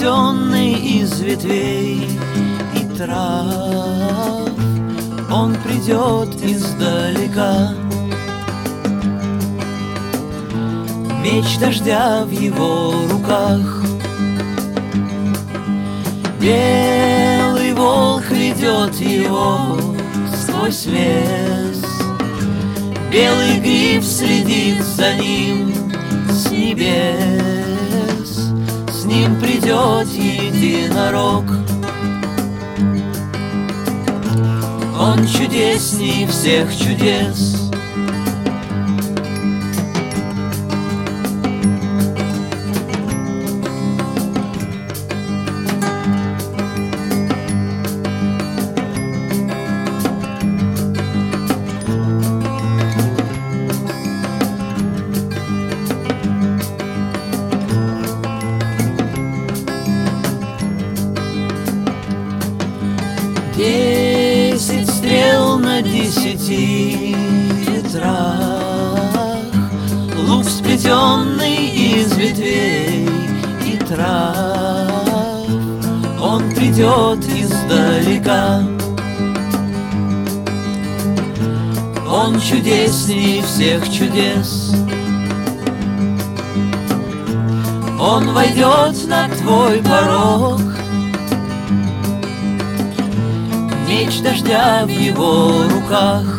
сплетенный из ветвей и трав. Он придет издалека. Меч дождя в его руках. Белый волк ведет его сквозь лес. Белый гриф следит за ним с небес. С ним придет единорог. Он чудесней всех чудес. Десять стрел на 10 ветрах, лук сплетенный из ветвей и трав. Он придет издалека. Он чудесней всех чудес. Он войдет на твой порог. Меч дождя в его руках.